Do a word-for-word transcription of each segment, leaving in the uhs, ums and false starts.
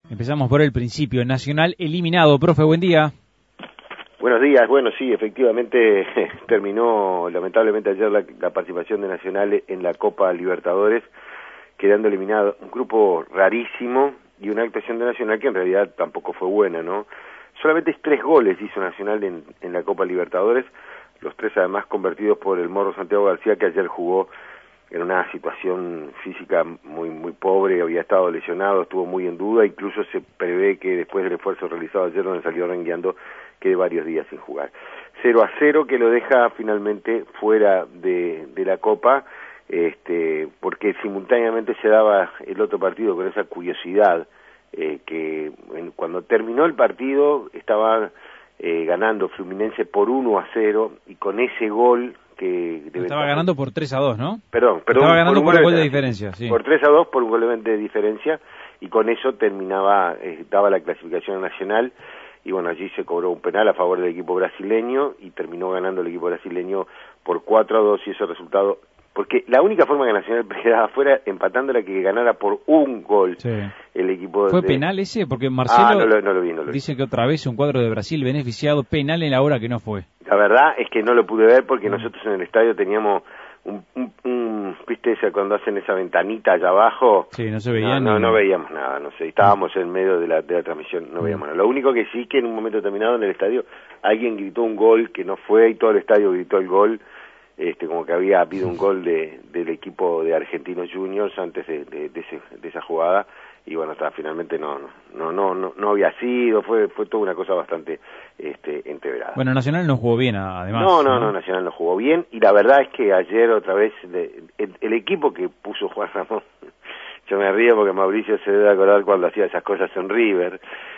Empezamos por el principio. Nacional eliminado. Profe, buen día. Buenos días. Bueno, sí, efectivamente terminó lamentablemente ayer la, la participación de Nacional en la Copa Libertadores, quedando eliminado un grupo rarísimo y una actuación de Nacional que en realidad tampoco fue buena, ¿no? Solamente tres goles hizo Nacional en, en la Copa Libertadores, los tres además convertidos por el Morro Santiago García, que ayer jugó en una situación física muy muy pobre, había estado lesionado, estuvo muy en duda, incluso se prevé que después del esfuerzo realizado ayer, donde salió rengueando, quede varios días sin jugar. cero a cero que lo deja finalmente fuera de, de la Copa, este, porque simultáneamente se daba el otro partido con esa curiosidad, eh, que en, cuando terminó el partido estaba eh, ganando Fluminense por uno a cero, y con ese gol que estaba ventaja, ganando por tres a dos, ¿no? Perdón, perdón. Estaba ganando por, por un gol de diferencia, diferencia, sí. Por tres a dos, por un gol de diferencia, y con eso terminaba, eh, daba la clasificación nacional, y bueno, allí se cobró un penal a favor del equipo brasileño, y terminó ganando el equipo brasileño por cuatro a dos, y ese resultado, porque la única forma que Nacional quedaba afuera empatando era que ganara por un gol, sí, el equipo. ¿Fue de... penal ese? Porque Marcelo ah, no lo, no lo vi, no lo vi. Dice que otra vez un cuadro de Brasil beneficiado, penal en la hora que no fue. La verdad es que no lo pude ver porque nosotros en el estadio teníamos un, un, un viste esa cuando hacen esa ventanita allá abajo. Sí, no se veía no, no, ni... no veíamos nada, no sé, estábamos en medio de la, de la transmisión, no veíamos nada. Lo único que sí que en un momento determinado en el estadio alguien gritó un gol que no fue y todo el estadio gritó el gol, este, como que había habido un gol de, del equipo de Argentinos Juniors antes de, de, de, ese, de esa jugada. Y bueno, hasta finalmente no no no no no había sido, fue fue toda una cosa bastante este entreverada. Bueno, Nacional no jugó bien además. No, no, no, no, Nacional no jugó bien, y la verdad es que ayer otra vez de, el, el equipo que puso Juan Ramón, yo me río porque Mauricio se debe acordar cuando hacía esas cosas en River,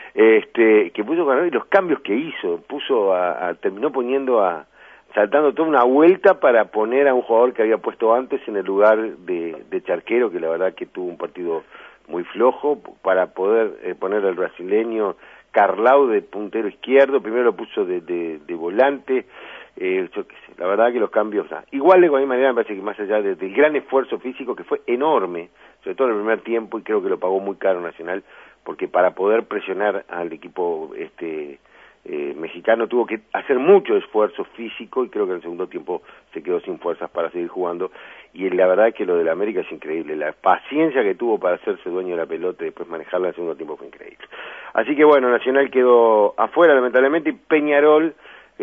este que puso Juan Ramón y los cambios que hizo, puso a, a terminó poniendo a saltando toda una vuelta para poner a un jugador que había puesto antes en el lugar de, de Charquero, que la verdad que tuvo un partido muy flojo, para poder eh, poner al brasileño Carlau de puntero izquierdo, primero lo puso de, de, de volante, eh, yo qué sé, la verdad que los cambios, ah, igual de cualquier manera me parece que más allá de, del gran esfuerzo físico que fue enorme, sobre todo en el primer tiempo, y creo que lo pagó muy caro Nacional, porque para poder presionar al equipo este Eh, mexicano tuvo que hacer mucho esfuerzo físico, y creo que en el segundo tiempo se quedó sin fuerzas para seguir jugando, y la verdad es que lo de la América es increíble, la paciencia que tuvo para hacerse dueño de la pelota y después manejarla en el segundo tiempo fue increíble. Así que bueno, Nacional quedó afuera lamentablemente, y Peñarol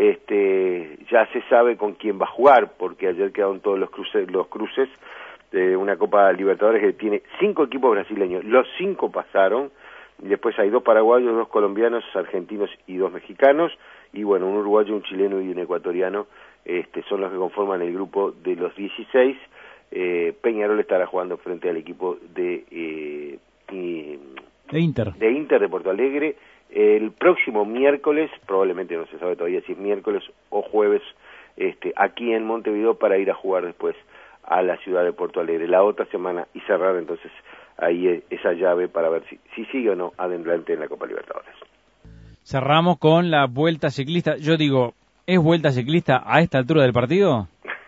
este ya se sabe con quién va a jugar, porque ayer quedaron todos los cruces, los cruces de una Copa Libertadores que tiene cinco equipos brasileños, los cinco pasaron, y después hay dos paraguayos, dos colombianos, argentinos y dos mexicanos, y bueno, un uruguayo, un chileno y un ecuatoriano, este, son los que conforman el grupo de los dieciséis. eh, Peñarol estará jugando frente al equipo de, eh, y, de Inter. de Inter de Porto Alegre el próximo miércoles, probablemente no se sabe todavía si es miércoles o jueves, este, aquí en Montevideo, para ir a jugar después a la ciudad de Porto Alegre la otra semana y cerrar entonces ahí esa llave para ver si, si sigue o no adelante en la Copa Libertadores. Cerramos con la vuelta ciclista. Yo digo, ¿es vuelta ciclista a esta altura del partido?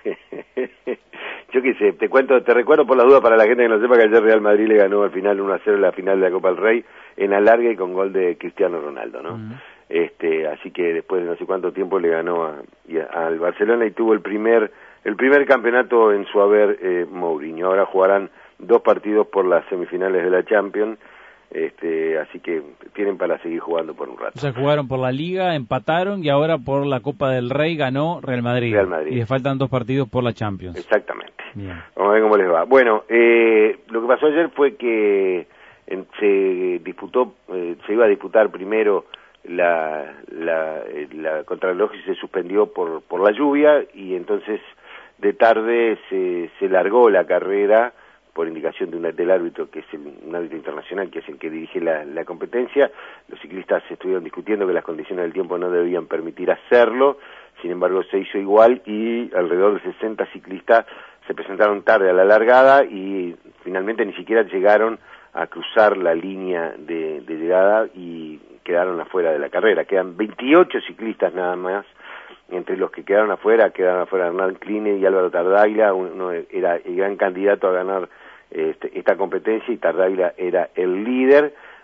Yo qué sé, te cuento, te recuerdo por la duda para la gente que no sepa que ayer Real Madrid le ganó al final uno a cero en la final de la Copa del Rey en alargue y con gol de Cristiano Ronaldo, ¿no? Uh-huh. Este, así que después de no sé cuánto tiempo le ganó a, a, al Barcelona y tuvo el primer el primer campeonato en su haber eh, Mourinho. Ahora jugarán dos partidos por las semifinales de la Champions, este, así que tienen para seguir jugando por un rato. O sea, jugaron por la Liga, empataron, y ahora por la Copa del Rey ganó Real Madrid. Real Madrid. Y les faltan dos partidos por la Champions. Exactamente. Bien. Vamos a ver cómo les va. Bueno, eh, lo que pasó ayer fue que en, se disputó, eh, se iba a disputar primero la, la, la contrarreloj y se suspendió por, por la lluvia, y entonces de tarde se, se largó la carrera por indicación de un, del árbitro, que es el, un árbitro internacional, que es el que dirige la, la competencia. Los ciclistas estuvieron discutiendo que las condiciones del tiempo no debían permitir hacerlo, sin embargo se hizo igual, y alrededor de sesenta ciclistas se presentaron tarde a la largada, y finalmente ni siquiera llegaron a cruzar la línea de, de llegada, y quedaron afuera de la carrera. Quedan veintiocho ciclistas nada más. Entre los que quedaron afuera, quedaron afuera Hernán Kline y Álvaro Tardaglia. Uno era el gran candidato a ganar este, esta competencia, y Tardaglia era el líder.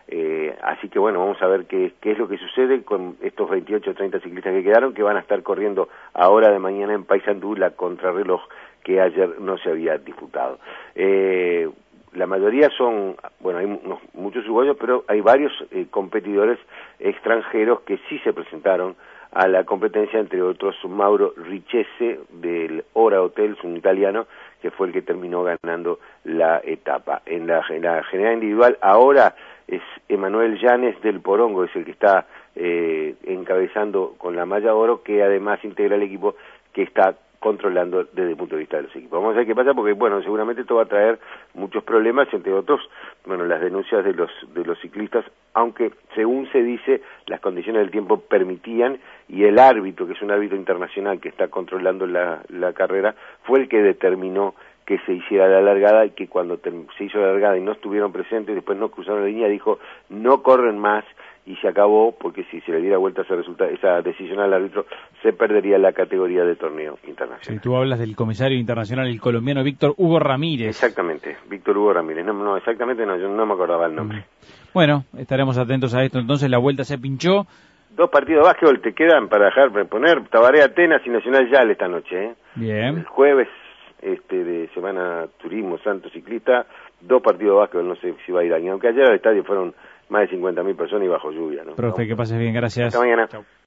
Eh, así que bueno, vamos a ver qué, qué es lo que sucede con estos veintiocho o treinta ciclistas que quedaron, que van a estar corriendo ahora de mañana en Paysandú la contrarreloj que ayer no se había disputado. Eh, la mayoría son, bueno, hay unos, muchos uruguayos, pero hay varios eh, competidores extranjeros que sí se presentaron a la competencia, entre otros Mauro Richese del Ora Hotels, un italiano, que fue el que terminó ganando la etapa. En la, en la general individual ahora es Emanuel Llanes del Porongo, es el que está eh, encabezando con la malla oro, que además integra el equipo que está controlando desde el punto de vista de los equipos. Vamos a ver qué pasa, porque bueno, seguramente esto va a traer muchos problemas, entre otros, bueno, las denuncias de los de los ciclistas, aunque según se dice, las condiciones del tiempo permitían, y el árbitro, que es un árbitro internacional que está controlando la, la carrera, fue el que determinó que se hiciera la largada, y que cuando se hizo la largada y no estuvieron presentes, después no cruzaron la línea, dijo, no corren más, y se acabó, porque si se le diera vuelta ese resultado, esa decisión al árbitro, se perdería la categoría de torneo internacional. Sí, tú hablas del comisario internacional, el colombiano Víctor Hugo Ramírez. Exactamente, Víctor Hugo Ramírez. No, no, exactamente no, yo no me acordaba el nombre. Bueno, estaremos atentos a esto. Entonces la vuelta se pinchó. Dos partidos de básquetbol te quedan para dejar para poner Tabaré Atenas y Nacional Yal esta noche, ¿eh? Bien. El jueves este de Semana Turismo Santo Ciclista, dos partidos de básquetbol, no sé si va a ir alguien, aunque ayer al estadio fueron más de cincuenta mil personas y bajo lluvia, ¿no? Profe, que pases bien, gracias. Hasta mañana. Chau.